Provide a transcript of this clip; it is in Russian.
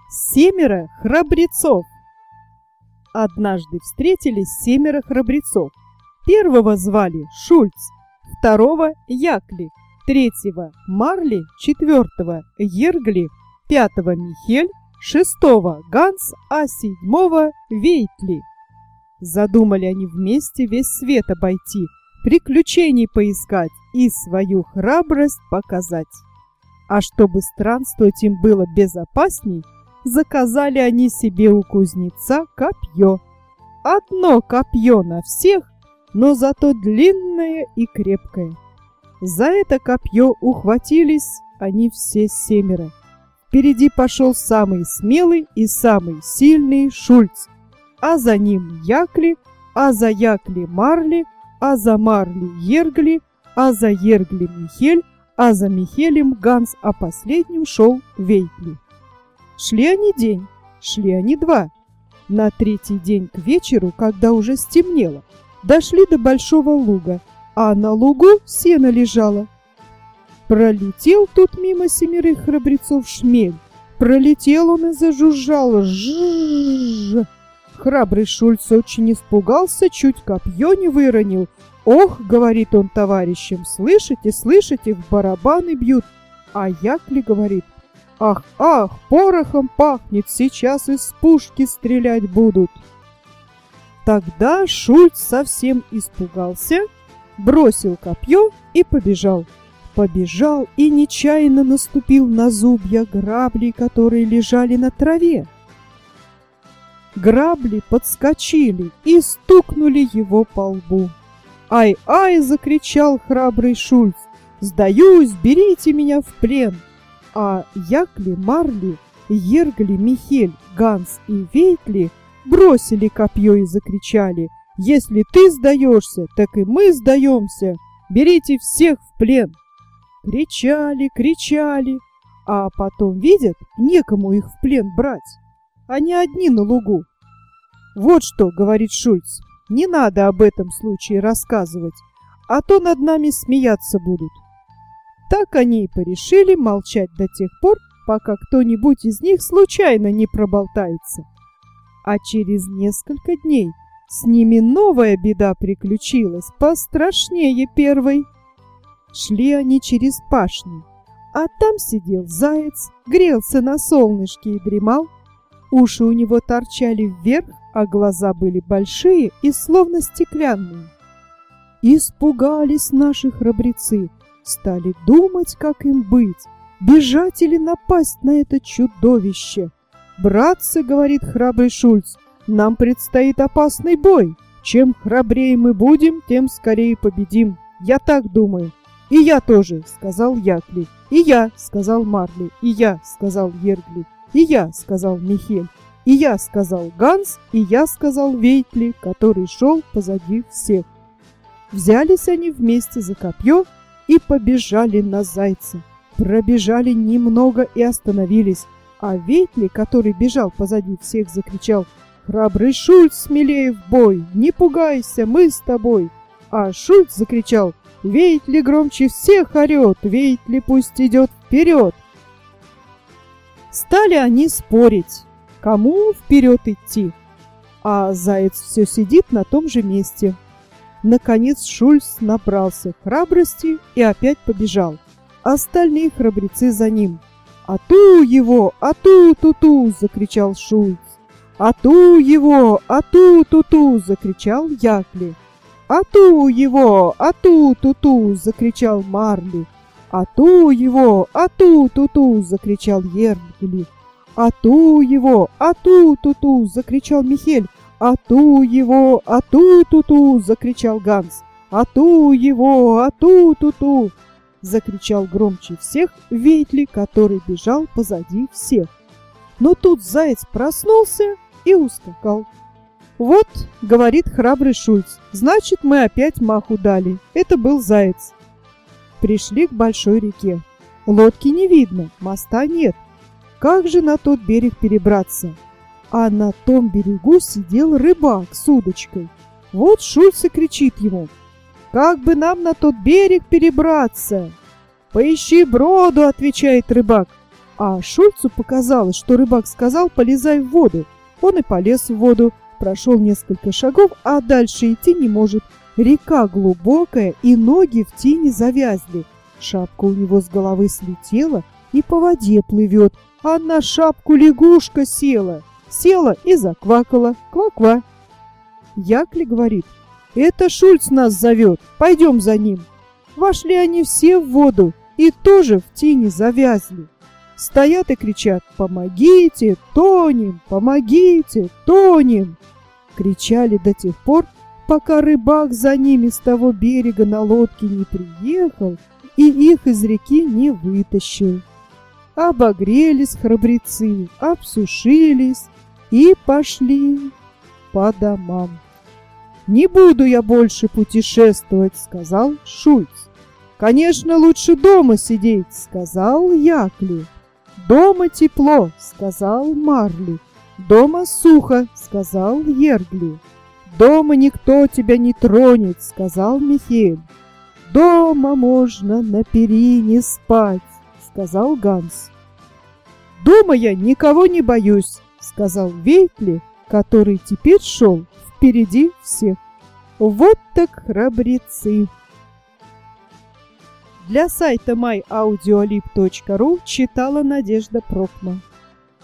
Семеро храбрецов. Однажды встретились семеро храбрецов. Первого звали Шульц, второго Якли, третьего Марли, четвертого Ергли, пятого Михель, шестого Ганс, а седьмого Вейтли. Задумали они вместе весь свет обойти, приключений поискать и свою храбрость показать. А чтобы странствовать им было безопасней, заказали они себе у кузнеца копье. Одно копье на всех, но зато длинное и крепкое. За это копье ухватились они все семеро. Впереди пошел самый смелый и самый сильный Шульц, а за ним Якли, а за Якли Марли, а за Марли Ергли, а за Ергли Михель, а за Михелем Ганс, а последним шел Вейтли. Шли они день, шли они два. На третий день к вечеру, когда уже стемнело, дошли до большого луга, а на лугу сено лежало. Пролетел тут мимо семерых храбрецов шмель. Пролетел он и зажужжал. Жжжж! Храбрый Шульц очень испугался, чуть копье не выронил. «Ох, — говорит он товарищам, — слышите, слышите, в барабаны бьют». А Якли говорит: «Ах, ах, порохом пахнет, сейчас из пушки стрелять будут». Тогда Шульц совсем испугался, бросил копье и побежал. Побежал и нечаянно наступил на зубья граблей, которые лежали на траве. Грабли подскочили и стукнули его по лбу. «Ай-ай!» — закричал храбрый Шульц. «Сдаюсь, берите меня в плен!» А Якли, Марли, Ергли, Михель, Ганс и Вейтли бросили копье и закричали: «Если ты сдаешься, так и мы сдаемся! Берите всех в плен!» Кричали, кричали, а потом видят, некому их в плен брать. Они одни на лугу. «Вот что, — говорит Шульц, — не надо об этом случае рассказывать, а то над нами смеяться будут». Так они и порешили молчать до тех пор, пока кто-нибудь из них случайно не проболтается. А через несколько дней с ними новая беда приключилась, пострашнее первой. Шли они через пашни, а там сидел заяц, грелся на солнышке и дремал. Уши у него торчали вверх, а глаза были большие и словно стеклянные. Испугались наши храбрецы, стали думать, как им быть, бежать или напасть на это чудовище. «Братцы, — говорит храбрый Шульц, — нам предстоит опасный бой. Чем храбрее мы будем, тем скорее победим. Я так думаю». «И я тоже, — сказал Якли, — и я, — сказал Марли, — и я, — сказал Ергли, — и я, — сказал Михель, — и я, — сказал Ганс, — и я, — сказал Вейтли, который шел позади всех. Взялись они вместе за копье и побежали на зайца. Пробежали немного и остановились, а Вейтли, который бежал позади всех, закричал: «Храбрый Шульц, смелее в бой! Не пугайся, мы с тобой!» А Шульц закричал: «Вейтли громче всех орет! Вейтли пусть идет вперед!» Стали они спорить, кому вперед идти, а заяц все сидит на том же месте. Наконец Шульц набрался храбрости и опять побежал. Остальные храбрецы за ним. «Ату его! Ату-ту-ту!» — закричал Шульц. «Ату его! Ату-ту-ту!» — закричал Якли. «Ату его! Ату-ту-ту!» — закричал Марли. «Ату его! Ату-ту-ту!» — закричал Ергли. «Ату его! Ату-ту-ту!» — закричал Михель. «Ату его! Ату-ту-ту!» — закричал Ганс. «Ату его! Ату-ту-ту!» — закричал громче всех Вейтли, который бежал позади всех. Но тут заяц проснулся и ускакал. «Вот, — говорит храбрый Шульц, — значит, мы опять маху дали. Это был заяц». Пришли к большой реке. Лодки не видно, моста нет. Как же на тот берег перебраться? А на том берегу сидел рыбак с удочкой. Вот Шульц и кричит ему: «Как бы нам на тот берег перебраться?» «Поищи броду, — отвечает рыбак. А Шульцу показалось, что рыбак сказал: «Полезай в воду». Он и полез в воду, прошел несколько шагов, а дальше идти не может. Река глубокая, и ноги в тине завязли. Шапка у него с головы слетела и по воде плывет, а на шапку лягушка села. Села и заквакала. Ква-ква. Якли говорит: «Это Шульц нас зовет, пойдем за ним». Вошли они все в воду и тоже в тине завязли. Стоят и кричат: «Помогите, тонем! Помогите, тонем!» Кричали до тех пор, пока рыбак за ними с того берега на лодке не приехал и их из реки не вытащил. Обогрелись храбрецы, обсушились и пошли по домам. «Не буду я больше путешествовать», — сказал Шульц. «Конечно, лучше дома сидеть», — сказал Якли. «Дома тепло», — сказал Марли. «Дома сухо», — сказал Ергли. «Дома никто тебя не тронет», — сказал Михель. «Дома можно на перине спать», — сказал Ганс. «Дома я никого не боюсь», — сказал Вейтли, который теперь шел впереди всех. Вот так храбрецы. Для сайта myaudioLib.ru читала Надежда Прокма.